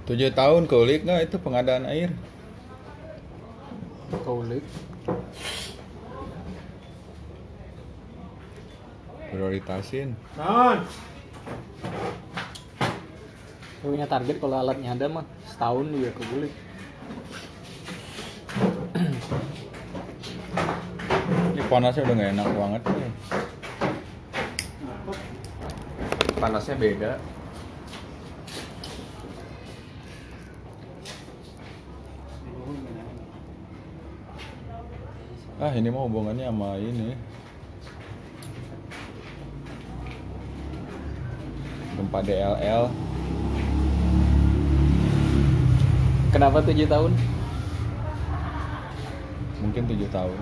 7 tahun kulik nggak itu pengadaan air? Kulik. Prioritasin. Punya target kalau alatnya ada mah setahun juga ke kulik. Ini panasnya udah nggak enak banget nih. Panasnya beda. Ini mah hubungannya sama ini. Gempa DLL. Kenapa 7 tahun? Mungkin 7 tahun.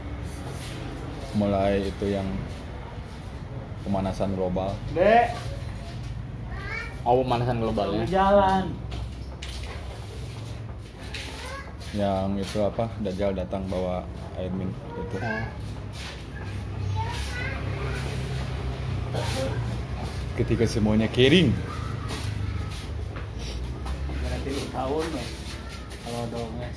Mulai itu yang pemanasan global. Dek, Oh, pemanasan globalnya. jalan. Yang itu apa? Dajjal datang bawa air minum itu. Oh. Ketika semuanya kering. Berarti 2 tahun ya. Kalau dongeng.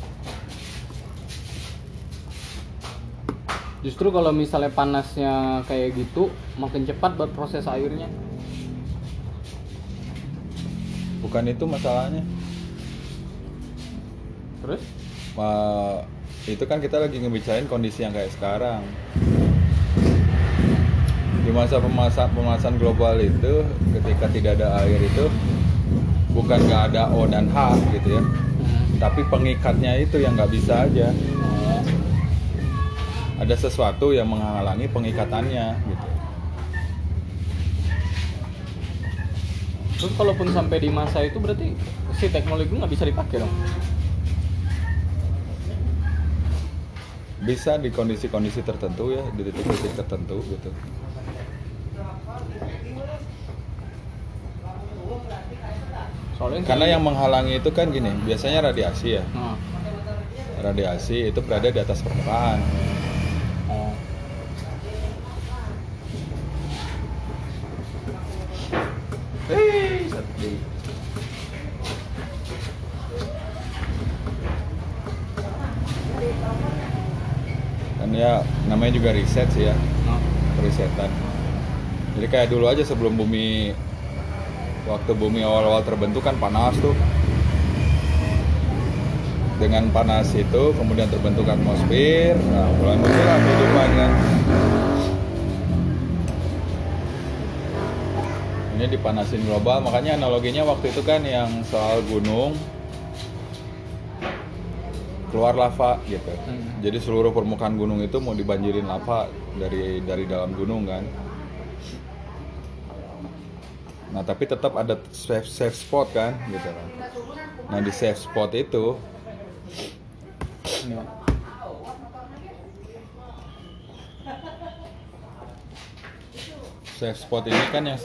Justru kalau misalnya panasnya kayak gitu, makin cepat buat proses airnya. Bukan itu masalahnya. Terus? Itu kan kita lagi ngebicarain kondisi yang kayak sekarang. Di masa pemanasan global itu, ketika tidak ada air itu, bukan nggak ada O dan H gitu ya, tapi pengikatnya itu yang nggak bisa aja. Oh. Ada sesuatu yang menghalangi pengikatannya gitu. Terus kalaupun sampai di masa itu berarti si teknologi nggak bisa dipakai dong? Bisa di kondisi-kondisi tertentu ya, di titik-titik tertentu gitu. Soalnya Karena yang menghalangi itu kan gini, biasanya radiasi ya. Nah. Radiasi itu berada di atas permukaan. Oh. Sedih. Kan ya namanya juga riset sih ya, risetan. Jadi kayak dulu aja sebelum waktu bumi awal-awal terbentuk kan panas tuh. Dengan panas itu kemudian terbentuk atmosfer, nah mulai muncullah kehidupan kan. Ini dipanasin global, makanya analoginya waktu itu kan yang soal gunung keluar lava gitu. Jadi seluruh permukaan gunung itu mau dibanjirin lava dari dalam gunung kan. Nah tapi tetap ada safe spot kan gitu kan. Nah di safe spot itu safe spot ini kan yang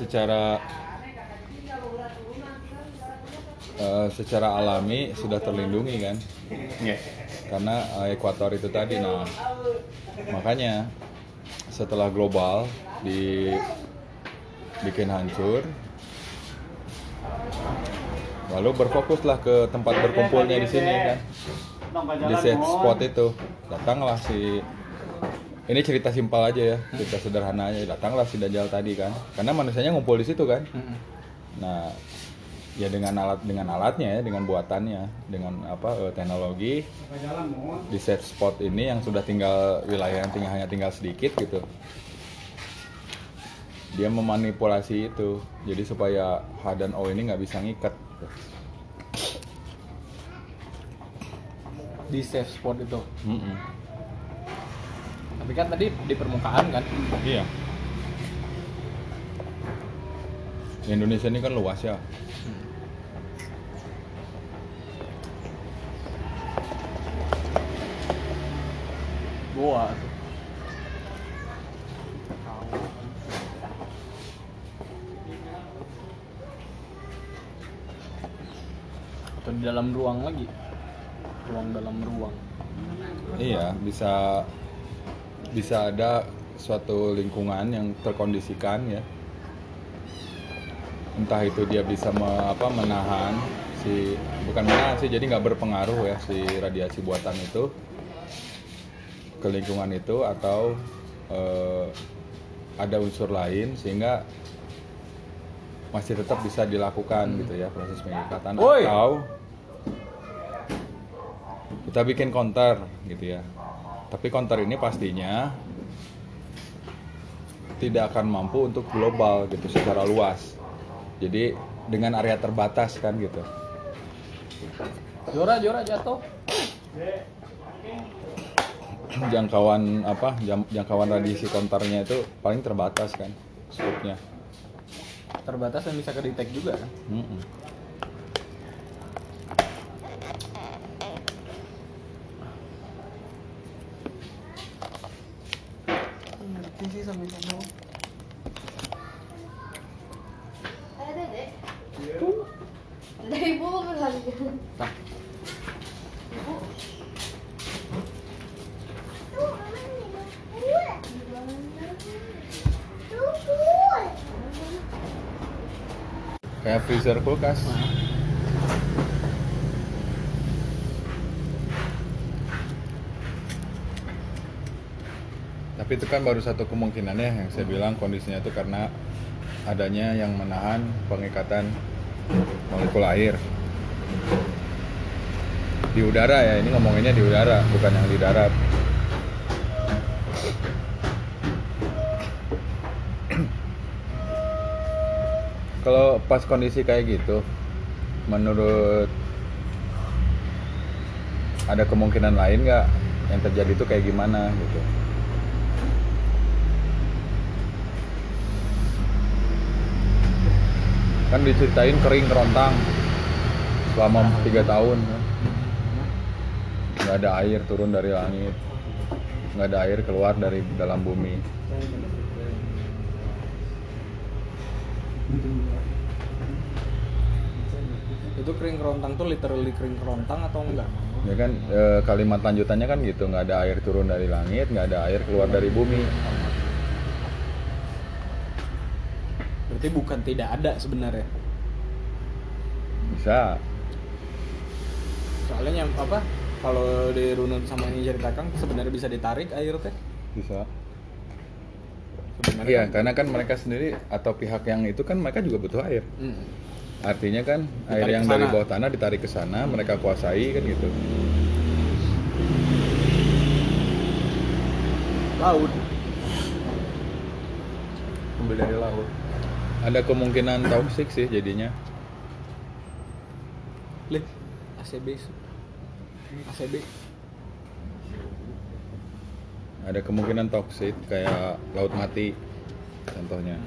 secara alami sudah terlindungi kan. Yeah. Karena ekuator itu tadi. Nah makanya setelah global dibikin hancur, lalu berfokuslah ke tempat berkumpulnya di sini kan, di safe spot itu. Datanglah ini cerita simpel aja ya, cerita sederhana aja. Datanglah si Dajjal tadi kan, karena manusianya ngumpul di situ kan. Nah ya dengan alatnya ya, dengan buatannya, dengan teknologi di safe spot ini yang sudah tinggal wilayah yang hanya tinggal sedikit gitu. Dia memanipulasi itu jadi supaya H dan O ini nggak bisa ngikat Di safe spot itu. Tapi kan tadi di permukaan kan? Iya. Indonesia ini kan luas ya. Goa tuh. Atau di dalam ruang lagi. Ruang dalam ruang. Iya, bisa ada suatu lingkungan yang terkondisikan ya. Entah itu dia bisa menahan bukan menahan sih, jadi nggak berpengaruh ya si radiasi buatan itu ke lingkungan itu, atau ada unsur lain sehingga masih tetap bisa dilakukan gitu ya proses pengikatan. Atau kita bikin counter gitu ya, tapi counter ini pastinya tidak akan mampu untuk global gitu secara luas, jadi dengan area terbatas kan gitu. Jora jatuh. Jangkauan radiasi counternya itu paling terbatas kan scope-nya. Terbatas dan bisa ke detect juga kan. Sih sampai sana. Ada deh. Dari ibu berlari. Nah, Kayak freezer kulkas. Tapi itu kan baru satu kemungkinannya yang saya bilang kondisinya itu karena adanya yang menahan pengikatan molekul air di udara ya, ini ngomonginnya di udara bukan yang di darat. Kalau pas kondisi kayak gitu, menurut ada kemungkinan lain nggak yang terjadi itu kayak gimana gitu? Kan diceritain kering kerontang selama 3 tahun kan? Nggak ada air turun dari langit, nggak ada air keluar dari dalam bumi. itu kering kerontang tuh literally kering kerontang atau enggak? Ya kan kalimat lanjutannya kan gitu, nggak ada air turun dari langit, nggak ada air keluar dari bumi. Berarti bukan tidak ada sebenarnya. Bisa. Soalnya yang apa? Kalau di runut sama yang ceritakan sebenarnya bisa ditarik air teh. Bisa. Sebenarnya Iya, karena kan mereka sendiri atau pihak yang itu kan mereka juga butuh air. Artinya kan Ditarik air yang kesana. dari bawah tanah ditarik ke sana, mereka kuasai kan gitu. Laut. Ambil dari laut. Ada kemungkinan toksik sih jadinya. Lih, ACB. Ada kemungkinan toksik kayak laut mati contohnya.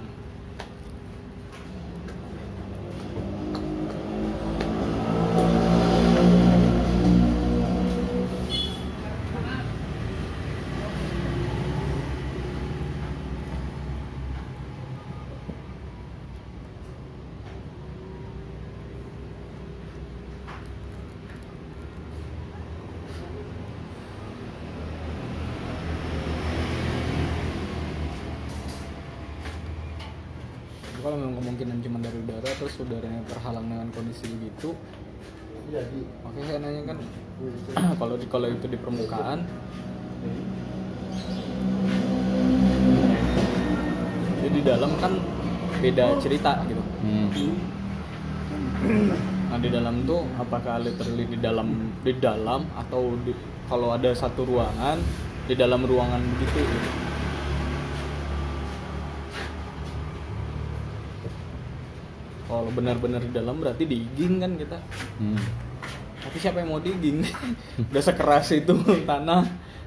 Kalau memang kemungkinan cuma dari udara terus udaranya terhalang dengan kondisi begitu, oke saya nanya kan kalau itu di permukaan, jadi di dalam kan beda cerita gitu. Nah di dalam tuh apakah literally di dalam atau kalau ada satu ruangan di dalam ruangan begitu gitu. Kalau benar-benar di dalam berarti digging kan kita. Tapi siapa yang mau digging? Udah sekeras itu tanah.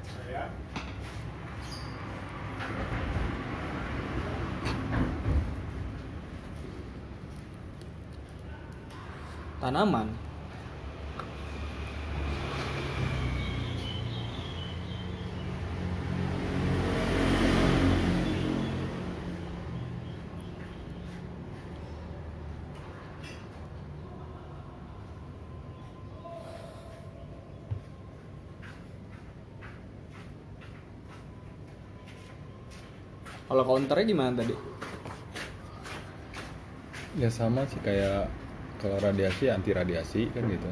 Tanaman. Kalau counternya gimana tadi? Ya sama sih kayak Kalau radiasi anti radiasi kan gitu.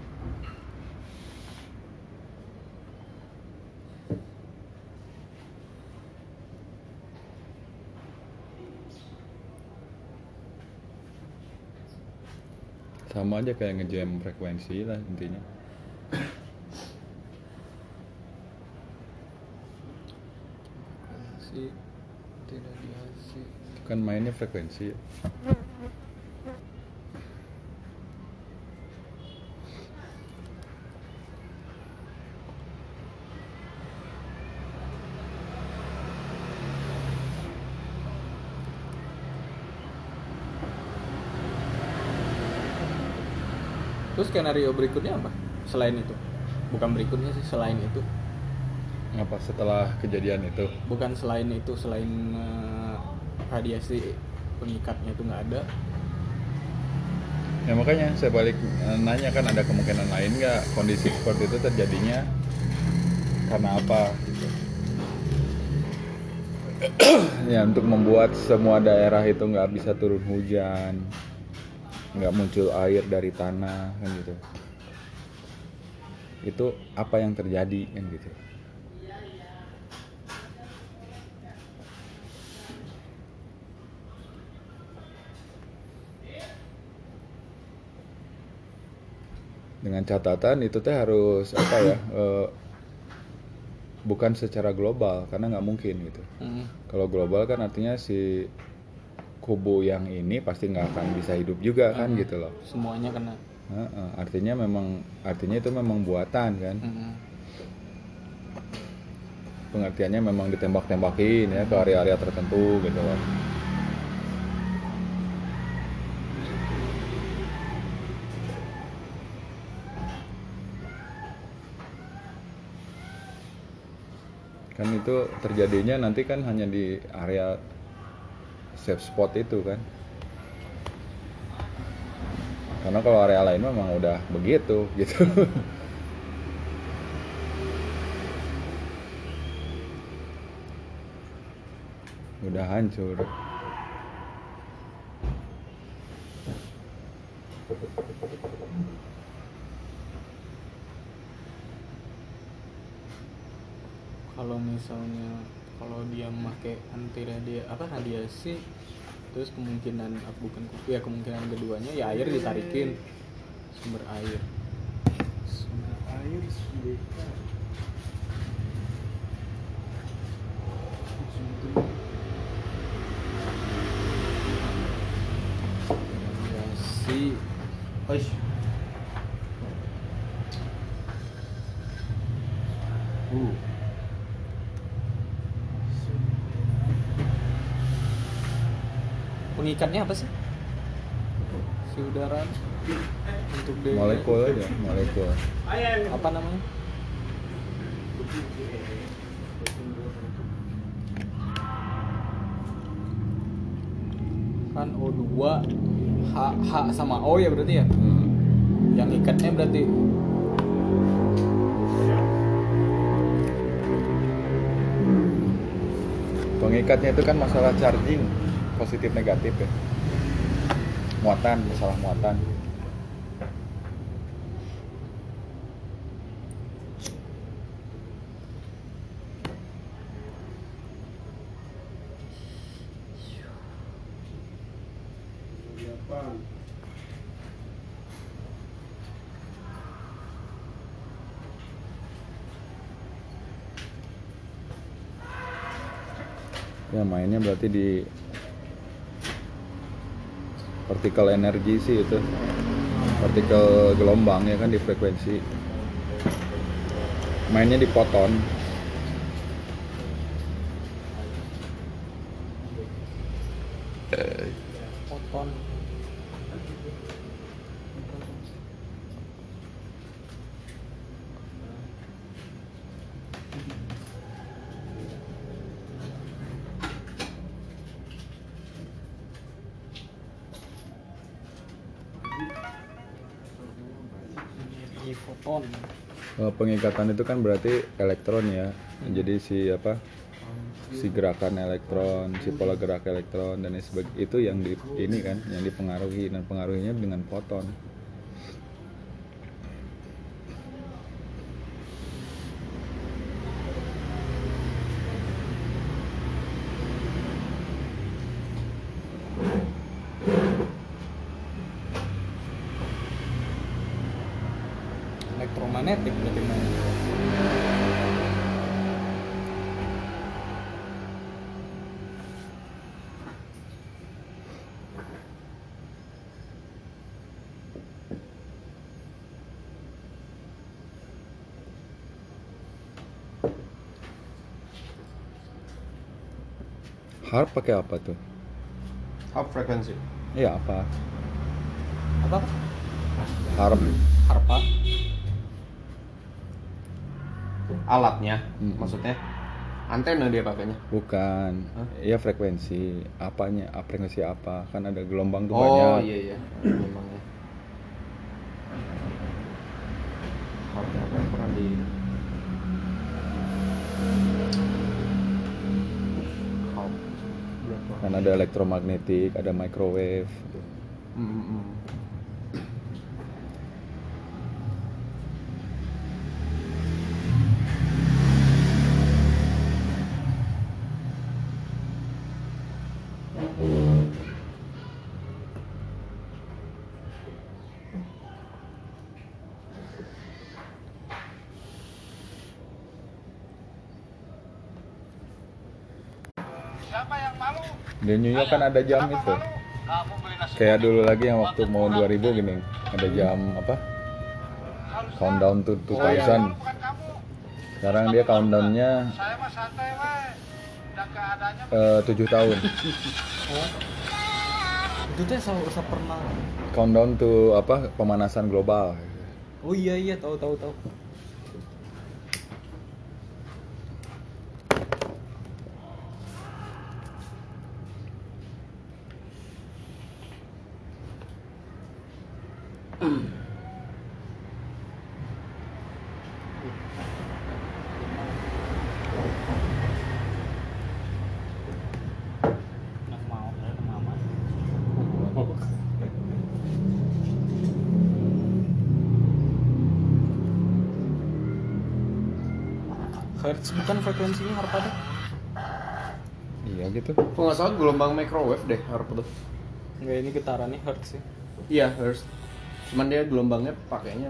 Sama aja kayak ngejam frekuensi lah intinya. Si tidak radiasi. Kan mainnya frekuensi. Terus skenario berikutnya apa? Selain itu? Bukan berikutnya sih, selain itu. Apa setelah kejadian itu? Bukan selain itu, selain radiasi pengikatnya itu nggak ada. Ya makanya saya balik nanya, kan ada kemungkinan lain nggak kondisi seperti itu terjadinya karena apa gitu. Ya untuk membuat semua daerah itu nggak bisa turun hujan, nggak muncul air dari tanah kan gitu. Itu apa yang terjadi kan gitu. Dengan catatan itu teh harus apa ya, bukan secara global karena nggak mungkin gitu. Kalau global kan artinya si kubu yang ini pasti nggak akan bisa hidup juga kan gitu loh. Semuanya kena. Artinya itu memang buatan kan. Pengertiannya memang ditembak-tembakin ya ke area-area tertentu gitu loh. Kan itu terjadinya nanti kan hanya di area safe spot itu kan. Karena kalau area lain memang udah begitu gitu. Udah hancur. Kalau misalnya dia pakai radiasi, terus kemungkinan kemungkinan keduanya ya air ditarikin, sumber air radiasi. Pengikatnya apa sih? Si udara untuk Molekul aja, molekul. apa namanya? Kan O2 H sama O ya berarti ya? Yang ikatnya berarti Pengikatnya itu kan masalah charging, positif negatif ya. Muatan, masalah muatan. Ya mainnya berarti di partikel energi sih itu, partikel gelombang ya kan, di frekuensi. Mainnya di foton. foton. Foton. Pengikatan itu kan berarti elektron ya. Jadi si si gerakan elektron, si pola gerak elektron dan lain sebagainya itu yang ini kan yang dipengaruhi dan pengaruhinya dengan foton. Elektromagnetik berarti namanya. Harp pakai apa tuh? Half frekuensi. Iya apa? Apa? Harp. Harpa. Alatnya, Mm-mm. maksudnya antena dia pakainya. Bukan. Hah? Iya frekuensi. Apanya? Frekuensi apa? Kan ada gelombang tuh Oh banyak. iya memangnya. Half apa yang pernah di half berapa? Kan ada elektromagnetik, ada microwave. Mm-mm. Di New York kan ada jam itu. Kayak dulu lagi yang waktu mau 2000 gini, ada jam apa? Countdown to 2000. Sekarang dia countdownnya 7 tahun. Itu teh selalu pernah. Countdown to apa? Pemanasan global. Oh iya tahu. Nak mau mama. Hertz bukan frekuensinya harpa deh. Iya gitu. Kalau nggak salah gelombang microwave deh harap tuh. Enggak, ini getarannya hertz sih. Iya hertz. Cuman dia gelombangnya pakainya.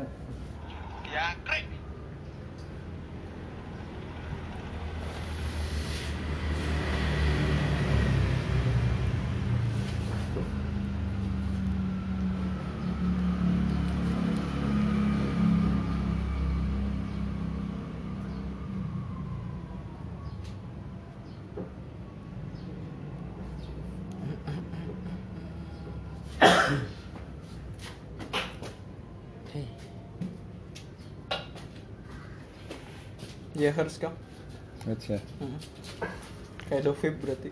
Iya hertz kah? Hertz ya. Kayak dovib berarti.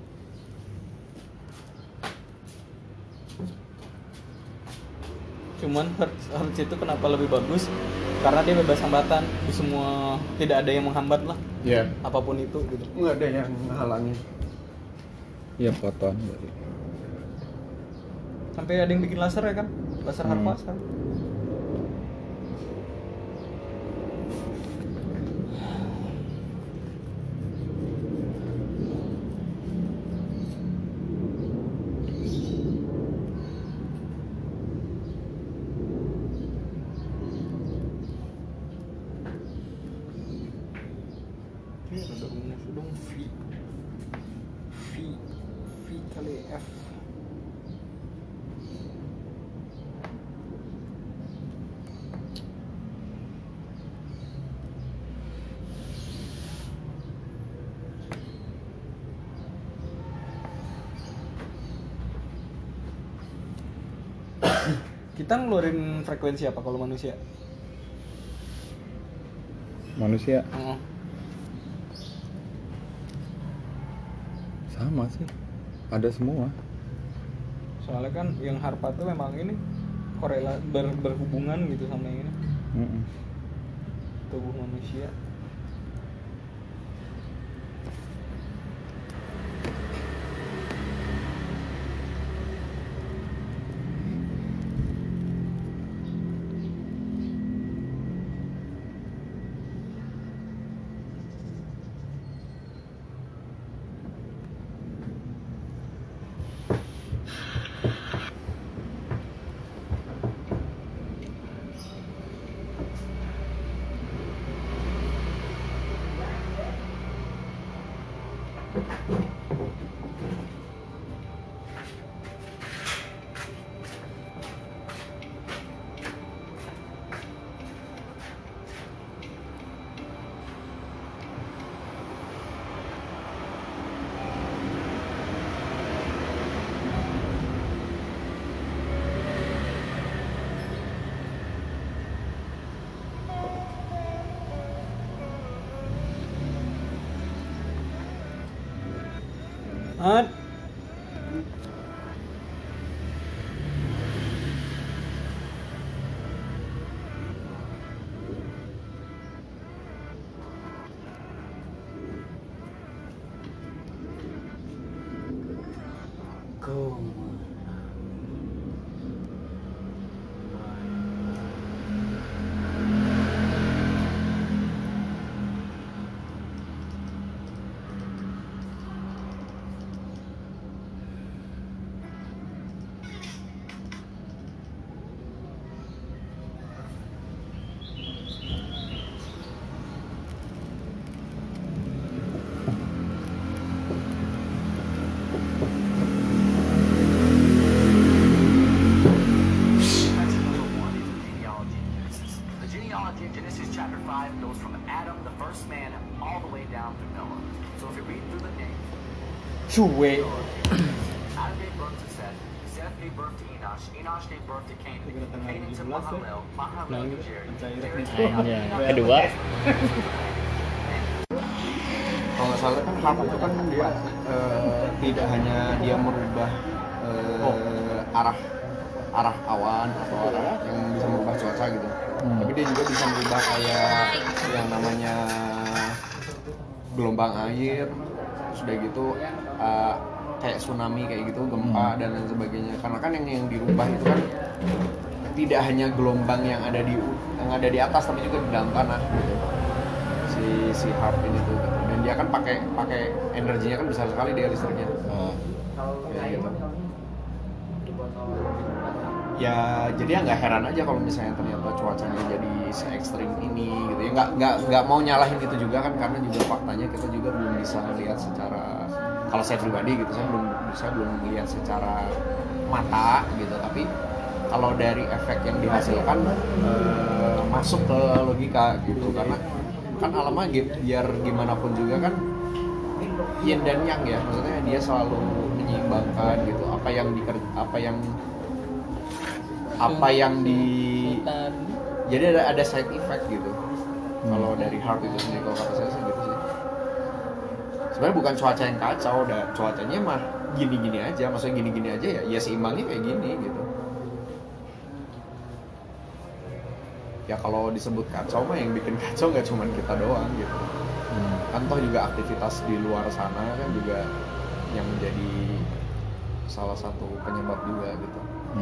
Cuman hertz itu kenapa lebih bagus? Karena dia bebas hambatan di semua, tidak ada yang menghambat lah Iya. apapun itu gitu. Nggak ada yang menghalangi. Iya foton berarti. Sampai ada yang bikin laser ya kan? Laser harpa sekarang. Ini ada rumus dong V kali F. Kita ngeluarin frekuensi apa kalau manusia? Manusia Oh. sama sih. Ada semua. Soalnya kan yang harpa tuh memang ini berhubungan gitu sama yang ini Mm-mm. tubuh manusia. At. Go. Section number 1 is the genealogy of Genesis. The genealogy of Genesis chapter 5 goes from Adam, the first man, all the way down to Noah. So if you read through the names, Cuek. Adam gave birth to Seth, Seth gave birth to Enosh, Enosh gave birth to Canaan, Canaan to Mahalalel, Mahalalel to Jared, Jared to Ya, kedua. Kalau nggak salah kan Harp itu kan tidak hanya dia merubah arah awan atau arah yang bisa merubah cuaca gitu, tapi dia juga bisa merubah kayak yang namanya gelombang air, sudah gitu kayak tsunami kayak gitu, gempa dan lain sebagainya. Karena kan yang dirubah itu kan tidak hanya gelombang yang ada di atas, tapi juga di dalam tanah gitu. Si Harp ini tuh gitu. Dan dia kan pakai energinya kan besar sekali dia listriknya. Kayak gitu. Ya jadi ya nggak heran aja kalau misalnya ternyata cuacanya jadi se ekstrim ini gitu ya. Nggak mau nyalahin itu juga kan, karena juga faktanya kita juga belum bisa lihat secara, kalau saya pribadi gitu, saya belum melihat secara mata gitu, tapi kalau dari efek yang dihasilkan masuk ke logika gitu. Karena kan alamnya biar gimana pun juga kan yin dan yang ya, maksudnya dia selalu menyeimbangkan gitu apa yang jadi ada side effect gitu. Kalau dari Harp itu sendiri, kalau kata saya sih gitu sih. Sebenarnya bukan cuaca yang kacau, cuacanya mah gini-gini aja, maksudnya gini-gini aja ya seimbangnya kayak gini gitu. Ya kalau disebut kacau mah yang bikin kacau nggak cuma kita doang gitu. Kan toh juga aktivitas di luar sana kan juga yang menjadi salah satu penyebab juga gitu.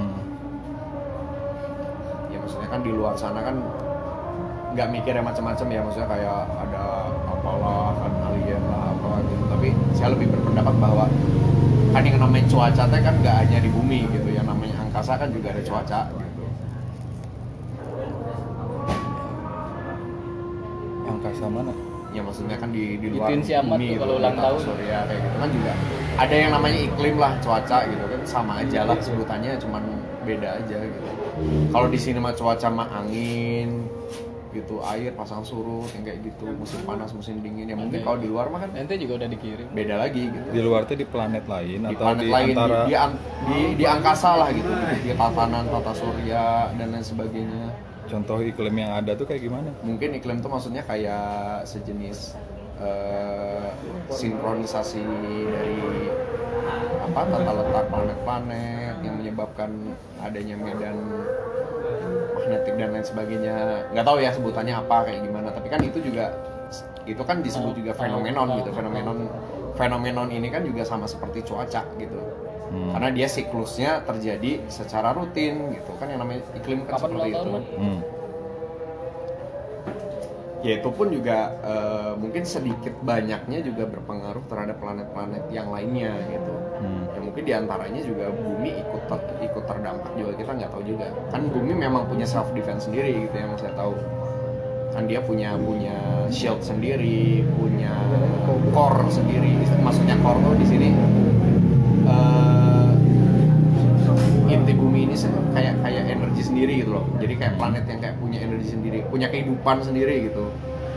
Ya maksudnya kan di luar sana kan nggak mikir yang macam-macam ya, maksudnya kayak ada apalah kan alien lah apa gitu. Tapi saya lebih berpendapat bahwa kan yang namanya cuaca teh kan nggak hanya di bumi gitu, yang namanya angkasa kan juga ada cuaca gitu. Angkasa mana? Ya maksudnya kan di luar Ituin si Ahmad bumi tuh kalau gitu, ulang tata tahun. surya kayak gitu kan juga ada yang namanya iklim lah, cuaca gitu kan, sama aja lah sebutannya, cuman beda aja gitu. Kalau di sini mah cuaca mah angin gitu, air pasang surut yang kayak gitu, musim panas musim dingin ya. Mungkin kalau di luar mah kan Ente juga udah dikirim. beda lagi gitu. Di luar tuh di planet lain Di atau planet di lain, antara di angkasa lah gitu, di tatanan tata surya dan lain sebagainya. contoh iklim yang ada tuh kayak gimana? Mungkin iklim tuh maksudnya kayak sejenis sinkronisasi dari tata letak planet-planet yang menyebabkan adanya medan magnetik dan lain sebagainya. Nggak tahu ya sebutannya apa kayak gimana, tapi kan itu kan disebut juga fenomenon gitu. Fenomenon ini kan juga sama seperti cuaca gitu. Karena dia siklusnya terjadi secara rutin gitu kan, yang namanya iklim kan seperti itu. Ya itu pun juga mungkin sedikit banyaknya juga berpengaruh terhadap planet-planet yang lainnya gitu. Ya mungkin diantaranya juga bumi ikut terdampak juga, kita nggak tahu juga. Kan bumi memang punya self defense sendiri gitu yang saya tahu. Kan dia punya shield sendiri, punya core sendiri. Maksudnya core tuh di sini inti bumi ini kayak energi sendiri gitu loh. Jadi kayak planet yang kayak punya energi sendiri, punya kehidupan sendiri gitu.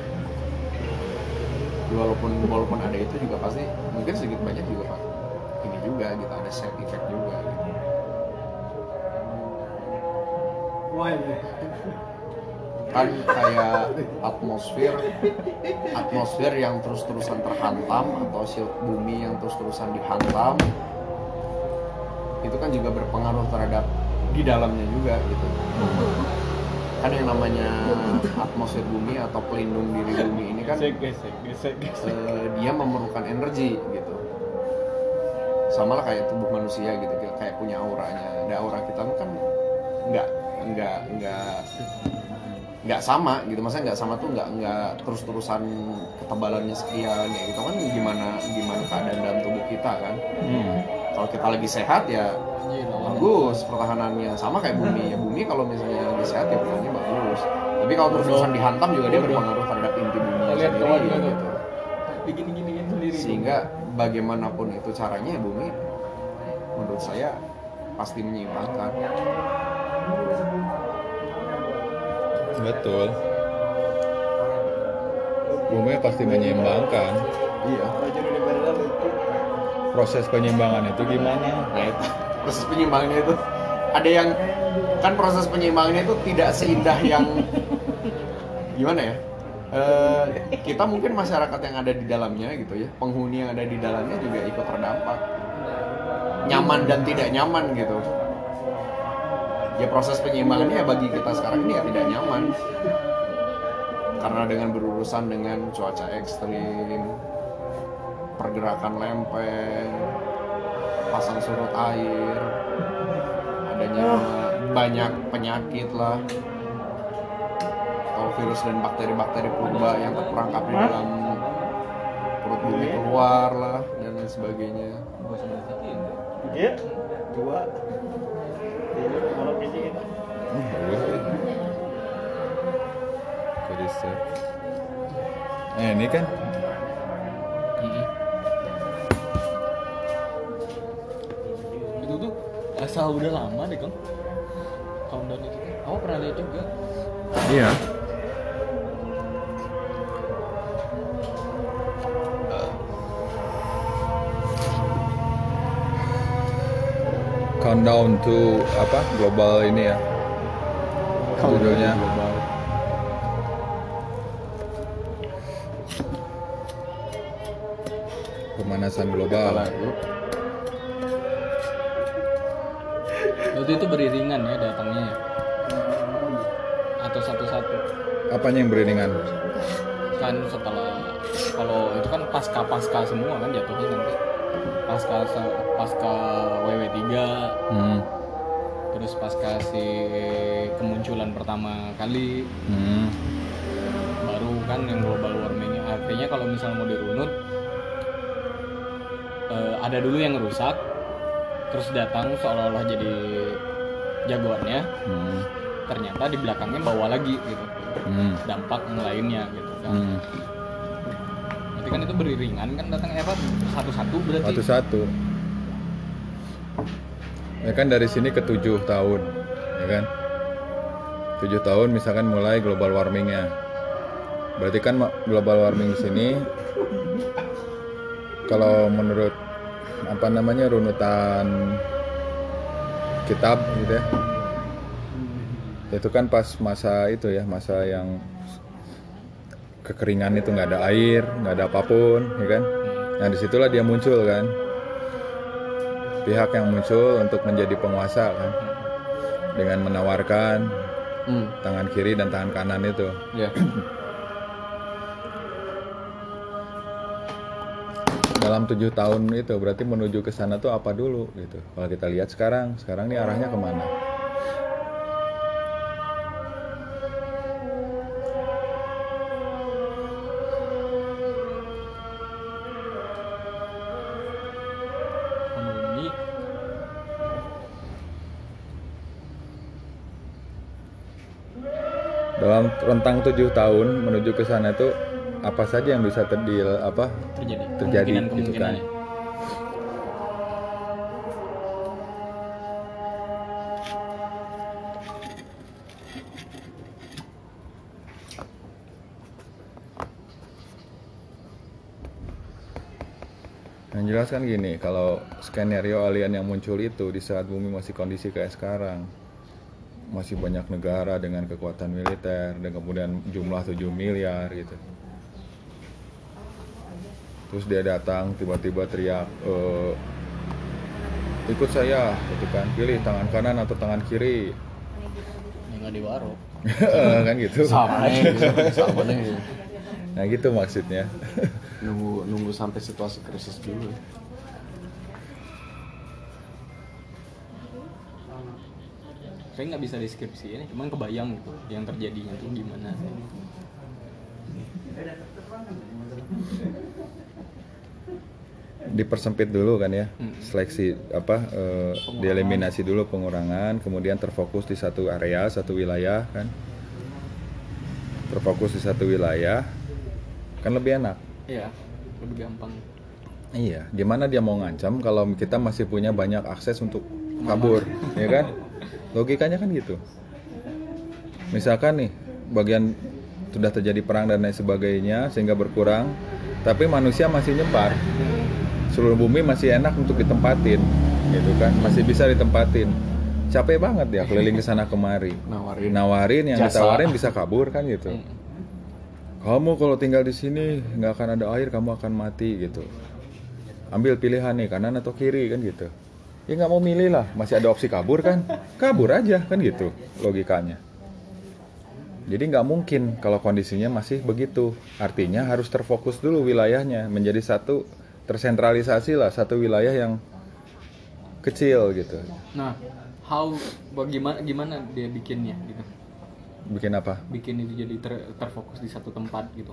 Walaupun ada itu juga pasti mungkin sedikit banyak juga Pak. Ini juga gitu, ada side effect juga gitu. menyebabkan kayak atmosfer yang terus-terusan terhantam atau shield bumi yang terus-terusan dihantam, itu kan juga berpengaruh terhadap di dalamnya juga gitu. Kan yang namanya atmosfer bumi atau pelindung diri bumi ini kan dia memerlukan energi gitu. Sama lah kayak tubuh manusia gitu, kayak punya auranya. Aura kita kan nggak sama gitu, maksudnya nggak sama tuh nggak terus-terusan ketebalannya sekian ya gitu kan, gimana keadaan dalam tubuh kita kan. Kalau kita lagi sehat ya bagus pertahanannya, sama kayak bumi ya, bumi kalau misalnya lagi sehat ya pertahanannya bagus, tapi kalau terus-terusan dihantam juga dia berpengaruh terhadap inti bumi sendiri gitu. Begini sendiri. Sehingga bagaimanapun itu caranya ya bumi menurut saya pasti menyeimbangkan. Betul. Bumi pasti menyeimbangkan. Iya. Proses penyeimbangan itu gimana? Nah itu proses penyeimbangannya itu ada yang kan proses penyeimbangannya itu tidak seindah yang gimana ya? Kita mungkin masyarakat yang ada di dalamnya gitu ya, penghuni yang ada di dalamnya juga ikut terdampak, nyaman dan tidak nyaman gitu. Ya proses penyeimbangannya bagi kita sekarang ini ya tidak nyaman, karena dengan berurusan dengan cuaca ekstrim, pergerakan lempeng, pasang surut air, adanya banyak penyakit lah, atau virus dan bakteri-bakteri purba yang terperangkap di dalam perut bumi keluar lah dan lain sebagainya. Iya, dua. Kalau ini Bagus ya. Jadi set. Ini kan Itu tuh asal udah lama deh Kang. Countdown itu kan. Aku pernah lihat juga. iya. Countdown to apa? Global ini ya. Judulnya. Pemanasan global. Waktu itu beriringan ya datangnya ya. Atau satu-satu. Apanya yang beriringan? Kan setelah, kalau itu kan pasca semua kan jatuhnya nanti. Pasca WW3, terus pasca si kemunculan pertama kali, baru kan yang global warming. Artinya kalau misalnya mau dirunut, ada dulu yang rusak, terus datang seolah-olah jadi jagoannya, ternyata di belakangnya bawa lagi gitu, dampak yang lainnya gitu kan. Berarti kan itu beriringan kan datangnya apa? Satu-satu berarti. Satu-satu. Ya kan dari sini ke 7 tahun, ya kan? 7 tahun misalkan mulai global warmingnya. Berarti kan global warming di sini, kalau menurut apa namanya runutan kitab gitu ya, itu kan pas masa itu ya, masa yang kekeringan itu, nggak ada air, nggak ada apapun, ya kan? Nah disitulah dia muncul kan, pihak yang muncul untuk menjadi penguasa kan, dengan menawarkan tangan kiri dan tangan kanan itu. Ya. Dalam 7 tahun itu berarti menuju ke sana tuh apa dulu gitu. Kalau kita lihat sekarang nih arahnya kemana? Ekonomi. Dalam rentang 7 tahun menuju ke sana itu apa saja yang bisa terjadi gitu kan. Kemungkinan-kemungkinannya. Yang jelas kan gini, kalau skenario alien yang muncul itu di saat bumi masih kondisi kayak sekarang, masih banyak negara dengan kekuatan militer dan kemudian jumlah 7 miliar gitu. Terus dia datang tiba-tiba teriak, ikut saya gitu kan, pilih tangan kanan atau tangan kiri. Nggak di warung. Kan gitu. Sama nih. Nah gitu maksudnya. nunggu sampai situasi krisis dulu. Saya nggak bisa deskripsiin, cuman kebayang gitu yang terjadinya tuh gimana. Dipersempit dulu kan ya, seleksi dieliminasi dulu pengurangan, kemudian terfokus di satu area, satu wilayah kan, terfokus di satu wilayah kan lebih enak. Iya, lebih gampang. Iya, gimana dia mau ngancam kalau kita masih punya banyak akses untuk kabur, ya kan? Logikanya kan gitu. Misalkan nih, bagian sudah terjadi perang dan lain sebagainya sehingga berkurang, tapi manusia masih nyebar. Seluruh bumi masih enak untuk ditempatin, gitu kan? Masih bisa ditempatin. Capek banget ya keliling ke sana kemari. Nawarin yang jasa. ditawarin bisa kabur kan gitu. Kamu kalau tinggal di sini nggak akan ada air, kamu akan mati gitu. Ambil pilihan nih, kanan atau kiri kan gitu. Ya nggak mau milih lah, masih ada opsi kabur kan? Kabur aja kan gitu logikanya. Jadi nggak mungkin kalau kondisinya masih begitu. Artinya harus terfokus dulu wilayahnya, menjadi satu, tersentralisasi lah, satu wilayah yang kecil gitu. Nah, gimana dia bikinnya gitu? Bikin apa? Bikin itu jadi terfokus di satu tempat gitu.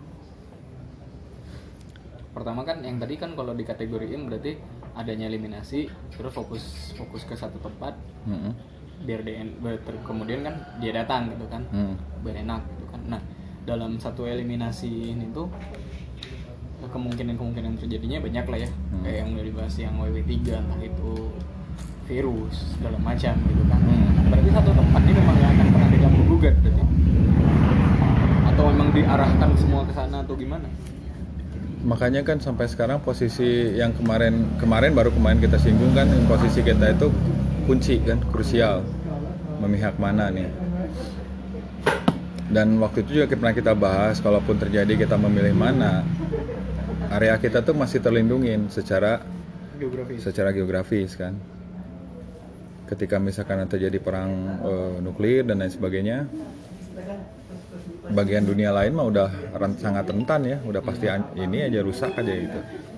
Pertama kan yang tadi kan kalau dikategoriin berarti adanya eliminasi, terus fokus ke satu tempat, biar kemudian kan dia datang gitu kan, biar enak gitu kan. Nah, dalam satu eliminasi ini tuh kemungkinan terjadinya banyak lah ya, kayak yang udah dibahas yang WW3, entah itu virus segala macam gitu kan. Berarti satu tempat ini memang gak akan pernah diganggu gugat berarti, atau memang diarahkan semua ke sana atau gimana? Makanya kan sampai sekarang posisi yang kemarin kita singgung kan, posisi kita itu kunci kan, krusial, memihak mana nih. Dan waktu itu juga pernah kita bahas, kalaupun terjadi kita memilih mana, area kita tuh masih terlindungin secara geografis kan. Ketika misalkan terjadi perang nuklir dan lain sebagainya, bagian dunia lain mah udah sangat rentan ya, udah pasti ini aja rusak aja gitu.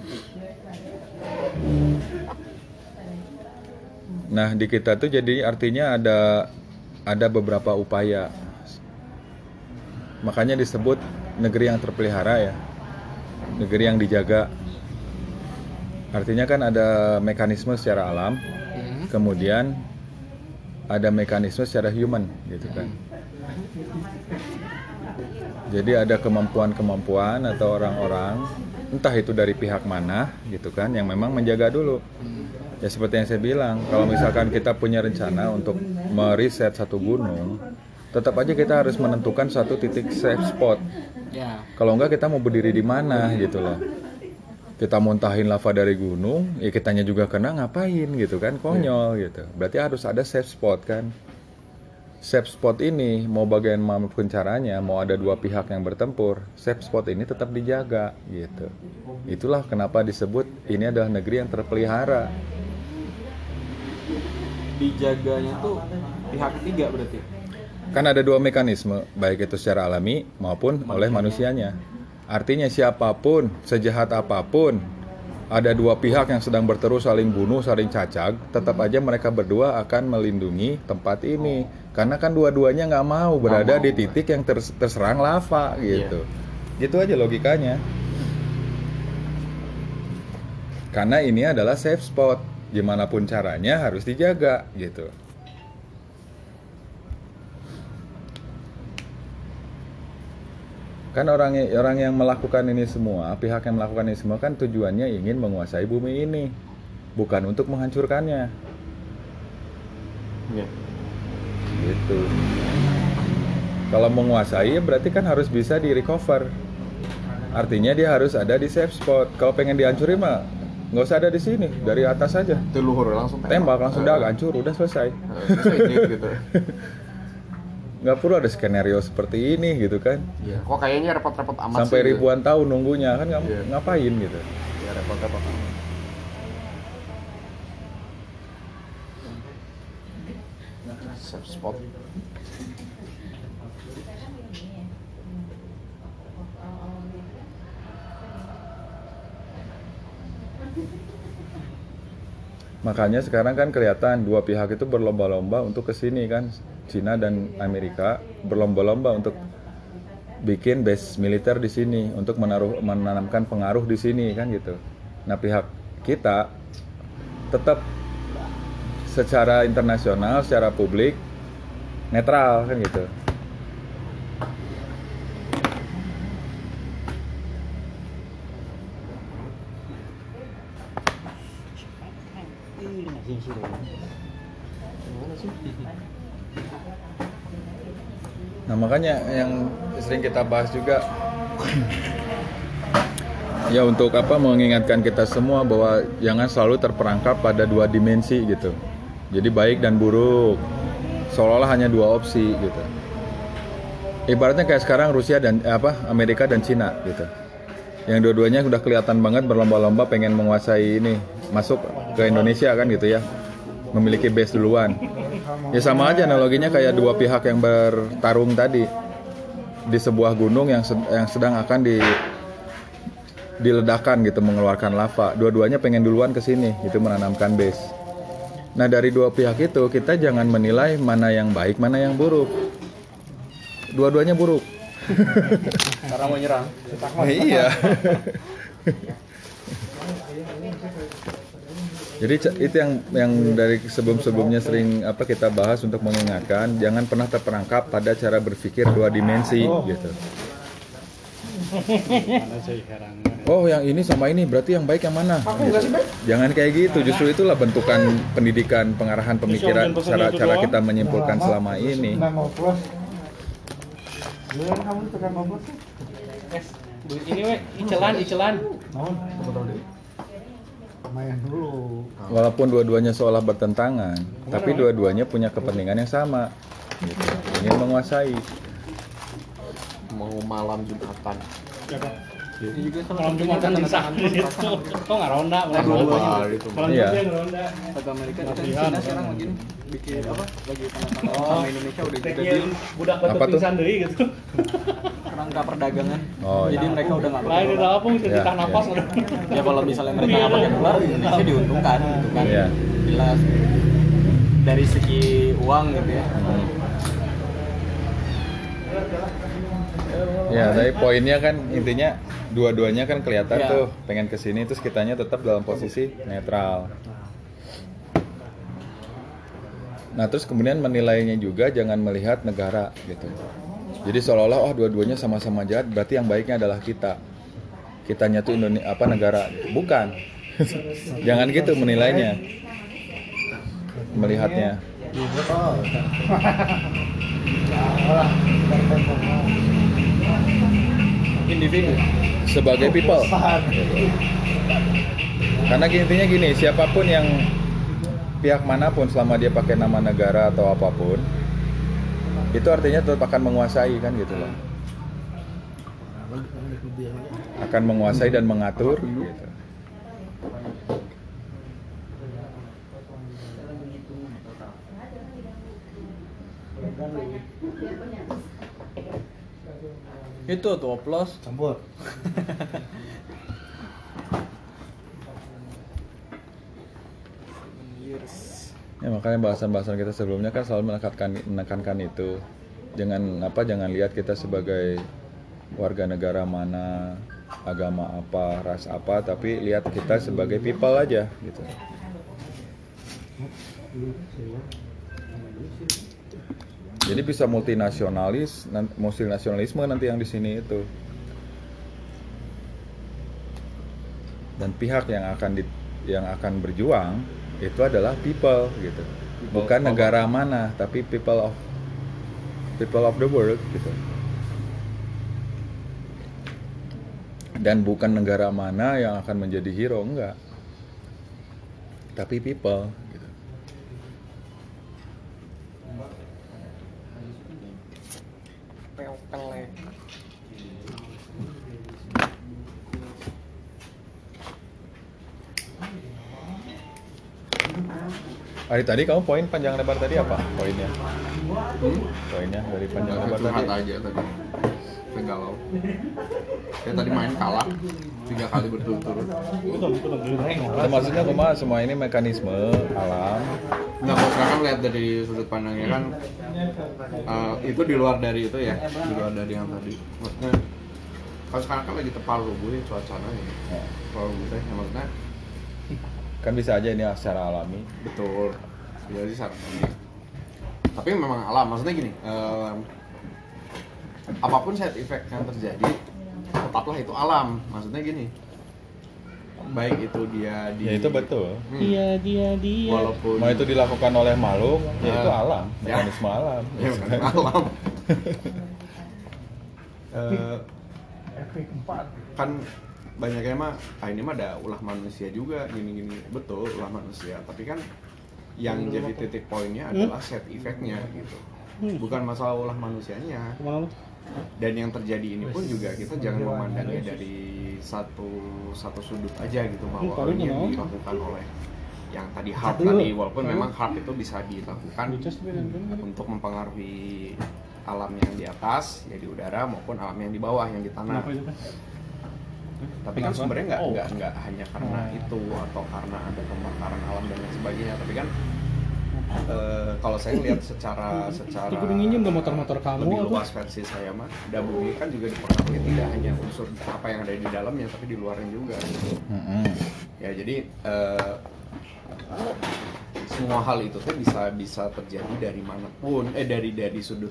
Nah di kita tuh jadi artinya ada beberapa upaya, makanya disebut negeri yang terpelihara ya, negeri yang dijaga. Artinya kan ada mekanisme secara alam, kemudian ada mekanisme secara human gitu kan. Jadi ada kemampuan atau orang-orang, entah itu dari pihak mana gitu kan, yang memang menjaga dulu. Ya seperti yang saya bilang, kalau misalkan kita punya rencana untuk meriset satu gunung, tetap aja kita harus menentukan satu titik safe spot. Kalau enggak kita mau berdiri di mana gitu loh. Kita muntahin lava dari gunung, ya kitanya juga kena, ngapain gitu kan, konyol gitu. Berarti harus ada safe spot kan. Safe spot ini mau bagaimanapun caranya, mau ada dua pihak yang bertempur, safe spot ini tetap dijaga gitu. Itulah kenapa disebut ini adalah negeri yang terpelihara. Dijaganya tuh pihak ketiga berarti. Kan ada dua mekanisme, baik itu secara alami maupun oleh manusianya. Artinya siapapun, sejahat apapun, ada dua pihak yang sedang berteru saling bunuh, saling cacag, tetap aja mereka berdua akan melindungi tempat ini. Karena kan dua-duanya nggak mau berada di titik yang terserang lava gitu. Gitu aja logikanya. Karena ini adalah safe spot, gimana pun caranya harus dijaga gitu. Kan orang yang melakukan ini semua, pihak yang melakukan ini semua kan tujuannya ingin menguasai bumi ini, bukan untuk menghancurkannya. Gitu. Kalau menguasai berarti kan harus bisa di recover. Artinya dia harus ada di safe spot. Kalau pengen dihancurin mah nggak usah ada di sini, dari atas aja. Itu luhur langsung Tembak langsung dah hancur, udah selesai. Gitu. Nggak perlu ada skenario seperti ini gitu kan. Iya. Kok kayaknya repot-repot amat Sampai sih, ribuan tahun nunggunya kan Iya. ngapain gitu. Ya repot-repot amat. Safe spot. Makanya sekarang kan kelihatan dua pihak itu berlomba-lomba untuk kesini kan, Cina dan Amerika berlomba-lomba untuk bikin base militer di sini untuk menanamkan pengaruh di sini kan gitu. Nah pihak kita tetap secara internasional, secara publik netral kan gitu. Nah makanya yang sering kita bahas juga ya untuk apa mengingatkan kita semua bahwa jangan selalu terperangkap pada dua dimensi gitu. Jadi baik dan buruk seolah-olah hanya dua opsi gitu. Ibaratnya kayak sekarang Rusia dan Amerika dan Cina gitu. Yang dua-duanya udah kelihatan banget berlomba-lomba pengen menguasai ini, masuk ke Indonesia kan gitu ya. Memiliki base duluan. Ya sama aja analoginya kayak dua pihak yang bertarung tadi di sebuah gunung yang sedang akan diledakkan gitu, mengeluarkan lava. Dua-duanya pengen duluan ke sini gitu, menanamkan base. Nah dari dua pihak itu kita jangan menilai mana yang baik mana yang buruk. Dua-duanya buruk. Karena mau nyerang. Iya. Jadi itu yang dari sebelum-sebelumnya sering kita bahas untuk mengingatkan, jangan pernah terperangkap pada cara berpikir dua dimensi gitu. Oh yang ini sama ini berarti yang baik yang mana? Gitu. Jangan kayak gitu. Justru itulah bentukan pendidikan, pengarahan pemikiran, cara kita menyimpulkan selama ini. Ini icelan. Main dulu. Walaupun dua-duanya seolah bertentangan, tapi dua-duanya punya kepentingan yang sama. Gitu. Ingin menguasai. Mau malam Jumatan. Ini juga Malam Jumatan di sana itu. Kok nggak ronda? Malam Global gitu. Iya. ronda. Satu Amerika kita di Cina sekarang begini bikin apa? Lagi tanda-tanda sama Indonesia udah jadi deal Budak batu Apa tuh? pingsan deui gitu. kerangka perdagangan. Oh, Jadi iya. mereka udah nggak Lain di apung Ya, ditahan napas ya. udah. Ya kalau misalnya mereka nggak pakai dolar, Indonesia diuntungkan gitu kan. Iya. Jelas. Dari segi uang gitu ya. Ya, tapi poinnya kan intinya dua-duanya kan kelihatan Ya. tuh pengen kesini, terus kitanya tetap dalam posisi netral. Nah terus kemudian menilainya juga jangan melihat negara gitu. Jadi seolah-olah dua-duanya sama-sama jahat, berarti yang baiknya adalah kitanya tuh negara. Bukan. Jangan gitu menilainya, melihatnya. Individu. Sebagai people. Karena intinya gini, siapapun yang pihak manapun selama dia pakai nama negara atau apapun, itu artinya tetap akan menguasai kan gitu loh. Akan menguasai dan mengatur gitu. Itu tuh oplos. Campur. Ya makanya bahasan-bahasan kita sebelumnya kan selalu menekankan itu. Jangan lihat kita sebagai warga negara mana, agama apa, ras apa, tapi lihat kita sebagai people aja gitu. Jadi bisa multinasionalisme nanti yang di sini itu. Dan pihak yang akan berjuang itu adalah people gitu. Bukan negara mana, tapi people of the world gitu. Dan bukan negara mana yang akan menjadi hero, enggak. tapi people gitu. Hari tadi kamu poin panjang lebar tadi apa poinnya? Poinnya dari panjang lebar tadi. Curhat aja tadi. Galau. Ya tadi main kalah 3 kali berturut-turut. Nah, maksudnya kumaha semua ini mekanisme alam. Nggak, kalau sekarang lihat dari sudut pandangnya kan itu di luar dari itu ya, di luar dari yang tadi. Maksudnya kalau sekarang kan lagi tepal rubuh ya cuacanya ya. Tepal rubuh teh, ya, maksudnya Kan bisa aja ini secara alami. betul. Ya sih saran ini. Tapi memang alam, maksudnya gini. Apapun side effect yang terjadi, tetaplah itu alam. Maksudnya gini. Baik itu dia di. Ya itu betul. Dia. Walaupun Mau itu dilakukan oleh makhluk, ya itu alam, Ya. mekanisme alam. ya, alam. Kan banyaknya mah ini mah ada ulah manusia juga gini betul ulah manusia, tapi kan yang jadi titik poinnya adalah side effect-nya gitu, bukan masalah ulah manusianya. Dan yang terjadi ini pun juga kita jangan memandangnya dari satu sudut aja gitu, bahwa ini yang dilakukan oleh yang tadi HARP tadi, walaupun memang HARP itu bisa dilakukan untuk mempengaruhi alam yang di atas ya di udara maupun alam yang di bawah yang di tanah. Tapi kan sebenarnya nggak hanya karena itu atau karena ada pembakaran alam dan lain sebagainya, tapi kan kalau saya lihat secara motor-motor kamu lebih luas versi saya mah, bumi kan juga dipengaruhi tidak hanya unsur apa yang ada di dalamnya tapi di luarnya juga. Ya jadi semua hal itu tuh bisa terjadi dari manapun, dari sudut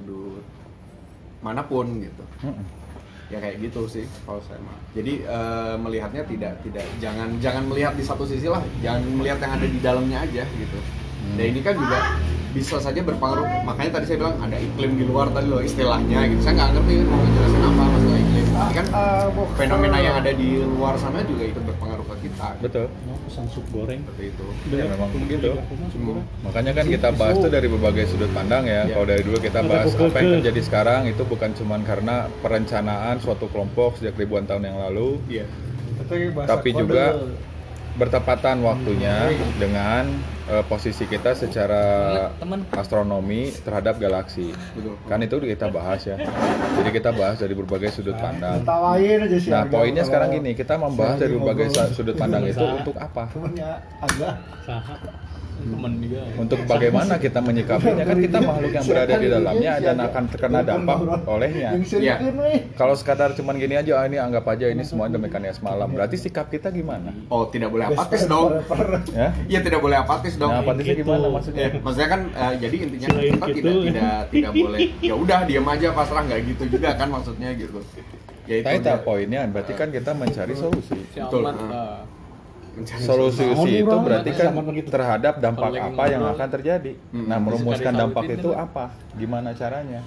manapun gitu. Ya kayak gitu sih kalau saya mah. Jadi melihatnya tidak jangan melihat di satu sisi lah, jangan melihat yang ada di dalamnya aja gitu. Dan ini kan juga bisa saja berpengaruh. Makanya tadi saya bilang ada iklim di luar tadi loh istilahnya gitu. Saya nggak ngerti mau ngejelasin apa masalah iklim. Ini kan fenomena yang ada di luar sana juga ikut berpengaruh ke kita. Betul. pesan sup goreng Seperti itu. Ya memang begitu. Makanya kan kita bahas tuh dari berbagai sudut pandang ya. Kalau dari dulu kita bahas apa yang terjadi sekarang itu bukan cuma karena perencanaan suatu kelompok sejak ribuan tahun yang lalu. Iya. Tapi juga bertepatan waktunya dengan posisi kita secara astronomi terhadap galaksi. Betul. Kan itu kita bahas ya. Jadi kita bahas dari berbagai sudut pandang. Tawain aja sih. Nah, poinnya sekarang gini, kita membahas dari berbagai sudut pandang itu untuk apa? Temennya agak. Temen juga. Untuk bagaimana kita menyikapinya, kan kita makhluk yang berada di dalamnya dan akan terkena dampak olehnya. Iya. Kalau sekadar cuman gini aja, ini anggap aja ini semua ada mekanisme alam. Berarti sikap kita gimana? Oh, tidak boleh apatis dong. Ya? Iya, tidak boleh apatis dong. Nah, apatisnya gimana maksudnya? Maksudnya kan jadi intinya kita tidak boleh ya udah diam aja pasrah, nggak gitu juga kan maksudnya gitu. Ya itu Nah, poinnya berarti kan kita mencari solusi. betul. Solusi itu berarti kan terhadap dampak apa yang akan terjadi. Nah, merumuskan dampak itu apa? Gimana caranya?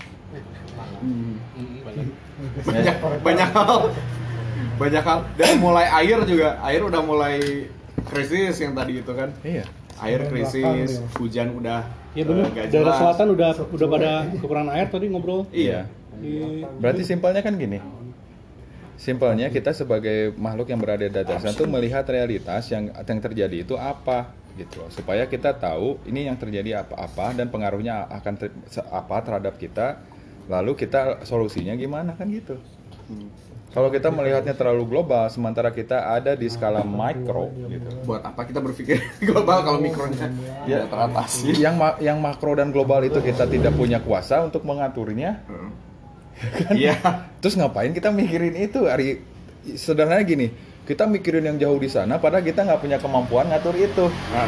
banyak hal dari mulai air juga, air udah mulai krisis yang tadi itu kan. Iya. Air krisis, hujan udah ya benar. nggak Daerah jelas. selatan udah pada kekurangan air tadi ngobrol. Iya. Berarti simpelnya kan gini. Simpelnya kita sebagai makhluk yang berada di atas itu melihat realitas yang terjadi itu apa gitu loh. Supaya kita tahu ini yang terjadi apa-apa dan pengaruhnya akan apa terhadap kita. Lalu kita solusinya gimana kan gitu. Kalau kita melihatnya terlalu global sementara kita ada di skala mikro gitu. Buat apa kita berpikir global kalau mikronya ya teratasi? Yang makro dan global itu kita tidak punya kuasa untuk mengaturnya. Iya. Terus ngapain kita mikirin itu? Sederhananya gini, kita mikirin yang jauh di sana, padahal kita nggak punya kemampuan ngatur itu.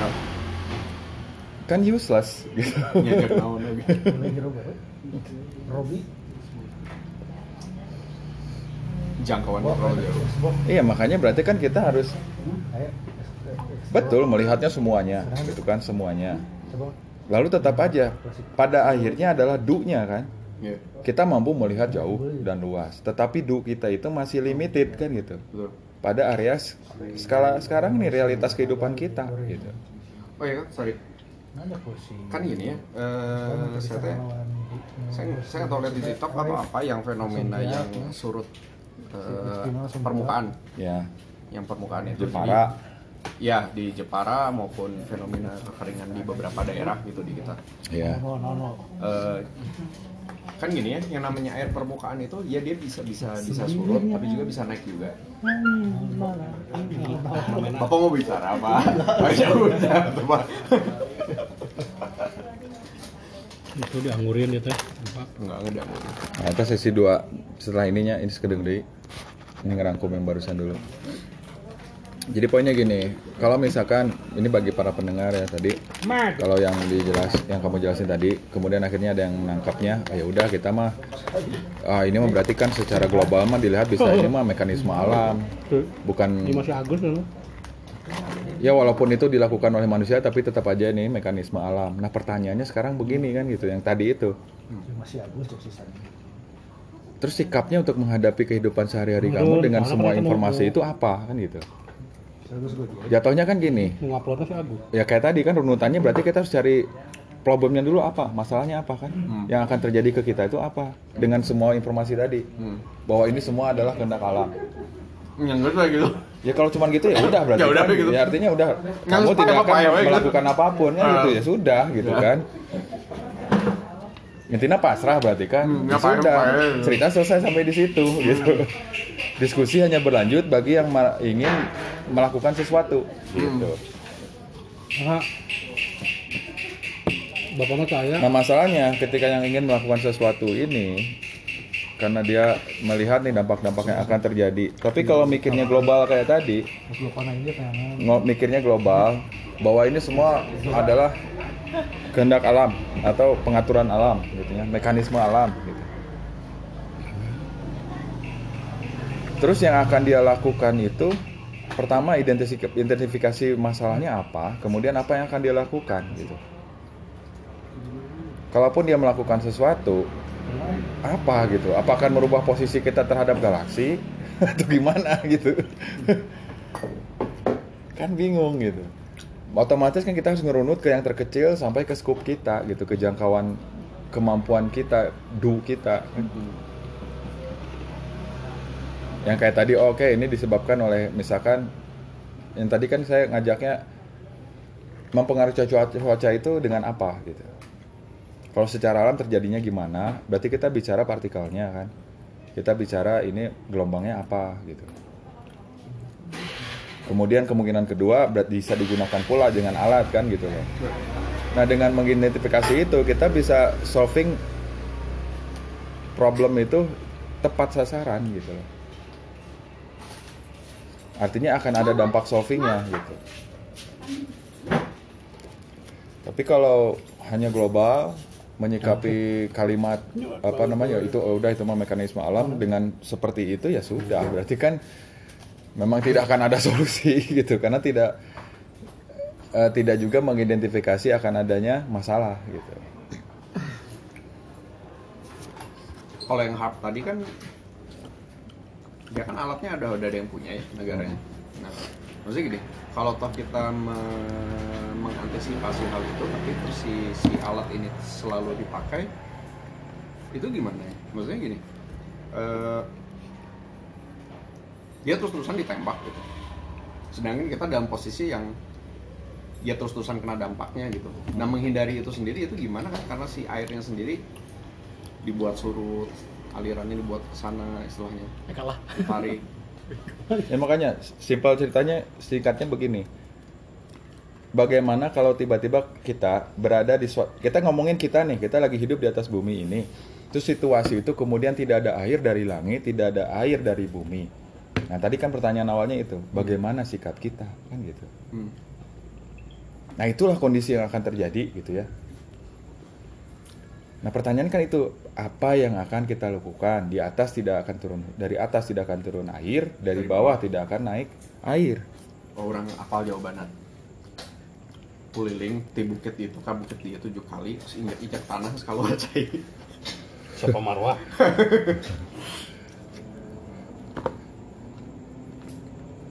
Kan useless. Gitu. Robi. Jangkauan terlalu jauh. Iya, makanya berarti kan kita harus betul melihatnya semuanya, gitu kan semuanya. Lalu tetap aja, pada akhirnya adalah do-nya kan. Iya. Kita mampu melihat jauh dan luas, tetapi do kita itu masih limited kan gitu. Betul. pada area skala sekarang nih realitas kehidupan kita gitu. Oh iya, sorry. Kan gini ya, saya nggak tahu lihat di TikTok atau apa yang fenomena yang surut permukaan. Ya. Yang permukaan itu Jepara. Di Jepara maupun fenomena kekeringan di beberapa daerah gitu di kita. Ya. Kan gini ya, yang namanya air permukaan itu ya dia bisa surut tapi juga bisa naik juga. Bapak mau bicara apa? Ya udah, Pak. Itu dianggurin ya teh. Enggak dianggurin. Nah, itu sesi 2 setelah ininya ini sekedeng deui. Ini ngerangkum yang barusan dulu. Jadi poinnya gini, kalau misalkan ini bagi para pendengar ya tadi, kalau yang kamu jelasin tadi, kemudian akhirnya ada yang menangkapnya, ya udah kita mah, ini mah berarti kan secara global mah dilihat bisa ini mah mekanisme alam, bukan. Ini masih Agus kan? Ya walaupun itu dilakukan oleh manusia, tapi tetap aja ini mekanisme alam. Nah pertanyaannya sekarang begini kan gitu, yang tadi itu. Masih Agus tuh sisanya. Terus sikapnya untuk menghadapi kehidupan sehari-hari kamu dengan semua informasi itu apa kan gitu? Jatuhnya kan gini. Nguploadnya si Agus. Ya kayak tadi kan runutannya berarti kita harus cari problemnya dulu apa, masalahnya apa kan? Yang akan terjadi ke kita itu apa? Dengan semua informasi tadi. Bahwa ini semua adalah kehendak alam. Nyanggut lah gitu. Ya kalau cuma gitu ya udah berarti. Ya udah kan, gitu. Ya artinya udah kamu tidak akan melakukan apapun kan gitu ya sudah gitu kan. Intinya pasrah berarti kan. Ya sudah. Cerita selesai sampai di situ gitu. Diskusi hanya berlanjut bagi yang ingin melakukan sesuatu gitu. Bapaknya saya. Nah masalahnya ketika yang ingin melakukan sesuatu ini karena dia melihat nih dampak-dampak yang akan terjadi. Tapi kalau mikirnya global kayak tadi, mikirnya global bahwa ini semua adalah kehendak alam atau pengaturan alam gitu ya, mekanisme alam gitu. Terus yang akan dia lakukan itu pertama identifikasi masalahnya apa, kemudian apa yang akan dia lakukan gitu. Kalaupun dia melakukan sesuatu apa gitu, apakah merubah posisi kita terhadap galaksi atau gimana gitu. Kan bingung gitu. Otomatis kan kita harus ngerunut ke yang terkecil sampai ke scope kita gitu, ke jangkauan kemampuan kita, kita kan. Yang kayak tadi oke, ini disebabkan oleh misalkan yang tadi kan saya ngajaknya mempengaruhi cuaca itu dengan apa gitu. Kalau secara alam terjadinya gimana, berarti kita bicara partikelnya kan. Kita bicara ini gelombangnya apa gitu. Kemudian kemungkinan kedua berarti bisa digunakan pula dengan alat kan gitu loh. Nah dengan mengidentifikasi itu kita bisa solving problem itu tepat sasaran gitu loh. Artinya akan ada dampak solvingnya gitu. Tapi kalau hanya global menyikapi kalimat apa namanya itu udah itu mah mekanisme alam dengan seperti itu ya sudah berarti kan memang tidak akan ada solusi gitu karena tidak juga mengidentifikasi akan adanya masalah gitu. Kalau yang HARP tadi kan dia kan alatnya ada yang punya ya negaranya. Nah, maksudnya gini, kalau toh kita mengantisipasi hal itu, tapi terus si alat ini selalu dipakai, itu gimana ya? Maksudnya gini, dia terus-terusan ditembak gitu. Sedangkan kita dalam posisi yang dia terus-terusan kena dampaknya gitu. Nah menghindari itu sendiri itu gimana kan? Karena si airnya sendiri dibuat surut, alirannya dibuat ke sana istilahnya. Kalah. Ditarik. Ya makanya simpel ceritanya singkatnya begini. Bagaimana kalau tiba-tiba kita berada di kita ngomongin kita nih, kita lagi hidup di atas bumi ini. Terus situasi itu kemudian tidak ada air dari langit, tidak ada air dari bumi. Nah, tadi kan pertanyaan awalnya itu, bagaimana sikap kita kan gitu. Nah, itulah kondisi yang akan terjadi gitu ya. Nah, pertanyaan kan itu, apa yang akan kita lakukan? Di atas tidak akan turun, dari atas tidak akan turun air, dari bawah tidak akan naik air. Orang apal jawabannya. Puliling ti bukit itu kan bukit dia 7 kali, terus injak tanah sekali cai. Siapa Marwah?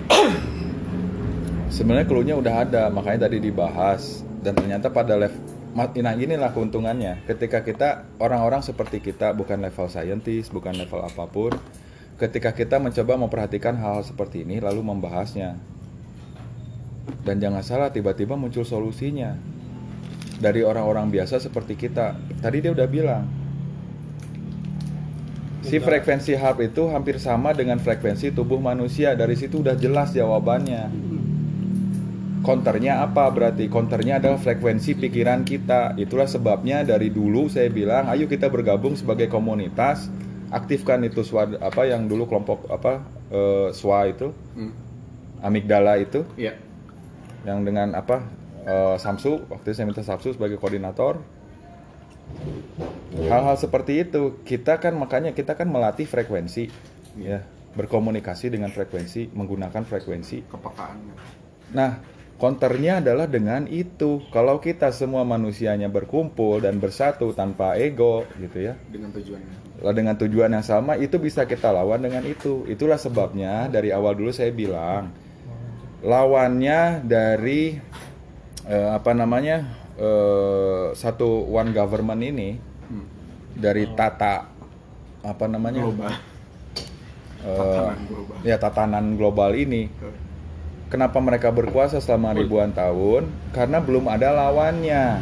Sebenarnya clue-nya udah ada, makanya tadi dibahas. Dan ternyata pada level, nah inilah keuntungannya. Ketika kita, orang-orang seperti kita, bukan level scientist, bukan level apapun, ketika kita mencoba memperhatikan hal-hal seperti ini, lalu membahasnya. Dan jangan salah, tiba-tiba muncul solusinya. Dari orang-orang biasa seperti kita. Tadi dia udah bilang, si frekuensi HARP itu hampir sama dengan frekuensi tubuh manusia. Dari situ udah jelas jawabannya. Counternya apa berarti? Counternya adalah frekuensi pikiran kita. Itulah sebabnya dari dulu saya bilang, ayo kita bergabung sebagai komunitas, aktifkan itu SWA, apa yang dulu kelompok apa SWA itu, amigdala itu, yang dengan apa Samsu, waktu itu saya minta Samsu sebagai koordinator. Hal-hal seperti itu kita kan, makanya kita kan melatih frekuensi, ya, berkomunikasi dengan frekuensi, menggunakan frekuensi kepekaan. Nah, counternya adalah dengan itu. Kalau kita semua manusianya berkumpul dan bersatu tanpa ego gitu ya, dengan tujuan yang sama, itu bisa kita lawan dengan itu. Itulah sebabnya dari awal dulu saya bilang, lawannya dari satu one government ini, dari tata apa namanya global. Tatanan global ini. Kenapa mereka berkuasa selama ribuan tahun? Karena belum ada lawannya.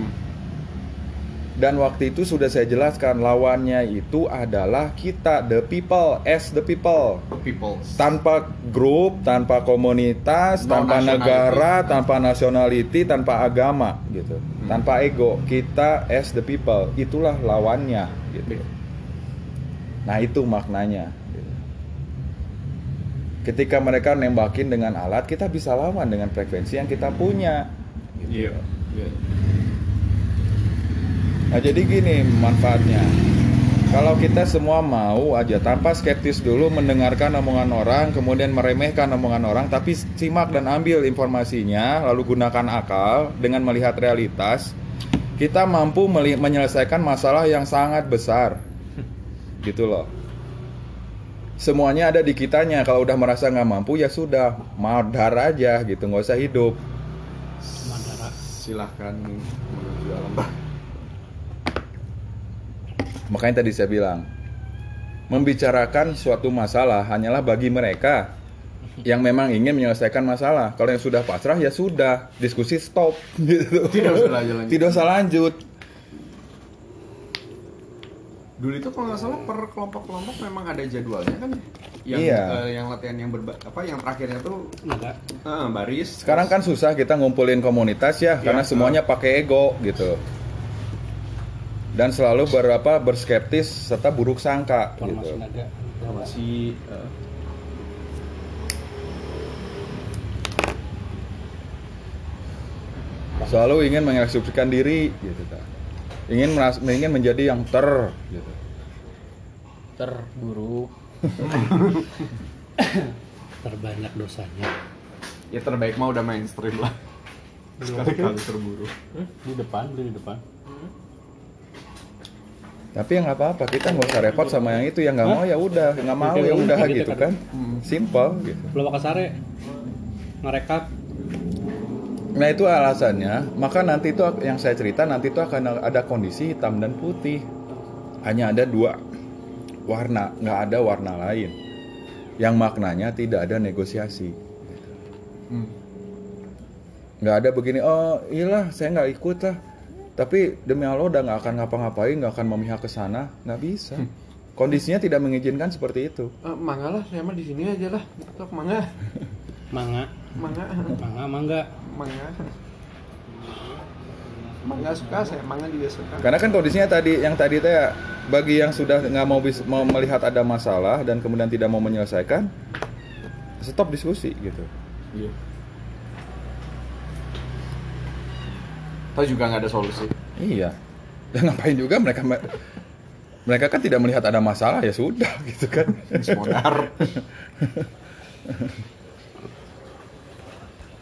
Dan waktu itu sudah saya jelaskan, lawannya itu adalah kita, the people, as the people. Tanpa grup, tanpa komunitas, tanpa negara, tanpa nationality, tanpa agama gitu. Tanpa ego, kita as the people, itulah lawannya gitu. Nah, itu maknanya. Ketika mereka nembakin dengan alat, kita bisa lawan dengan frekuensi yang kita punya. Gitu. Nah, jadi gini manfaatnya. Kalau kita semua mau aja tanpa skeptis dulu mendengarkan omongan orang, kemudian meremehkan omongan orang, tapi simak dan ambil informasinya, lalu gunakan akal dengan melihat realitas, kita mampu menyelesaikan masalah yang sangat besar. Gitu loh. Semuanya ada di kitanya. Kalau udah merasa nggak mampu, ya sudah, madar aja gitu, nggak usah hidup. Silahkan menuju alam bawah. Makanya tadi saya bilang, membicarakan suatu masalah hanyalah bagi mereka yang memang ingin menyelesaikan masalah. Kalau yang sudah pasrah, ya sudah, diskusi stop gitu. Tidak usah lanjut. Dulu itu kalau nggak salah per kelompok-kelompok memang ada jadwalnya kan, yang yang latihan yang yang terakhirnya tuh baris. Sekarang kan susah kita ngumpulin komunitas ya, karena semuanya pakai ego gitu, dan selalu berskeptis serta buruk sangka gitu. Masih selalu ingin mengekspresikan diri gitu kan. Ingin menjadi yang gitu. Terburu. Terbanyak dosanya. Ya terbaik mah udah mainstream lah. Sekali-kali terburu. Di depan. Tapi ya nggak apa-apa, kita nggak usah repot sama yang itu, yang nggak mau ya udah, nggak mau ya udah gitu kan, simple gitu. Belum kasare ngerekap. Nah itu alasannya, maka nanti itu yang saya cerita, nanti itu akan ada kondisi hitam dan putih. Hanya ada dua warna, nggak ada warna lain. Yang maknanya tidak ada negosiasi. Nggak ada begini, oh iyalah saya nggak ikut lah. Tapi demi Allah udah nggak akan ngapa-ngapain, nggak akan memihak ke sana, nggak bisa. Kondisinya tidak mengizinkan seperti itu. Mangga lah, saya mah di sini aja lah. Tok mangga. Mangga suka, saya mangga juga suka. Karena kan kondisinya yang tadi bagi yang sudah nggak mau melihat ada masalah dan kemudian tidak mau menyelesaikan, stop diskusi gitu. Iya. Tahu juga nggak ada solusi. Iya. Dan ngapain juga mereka kan tidak melihat ada masalah, ya sudah gitu kan. Modar.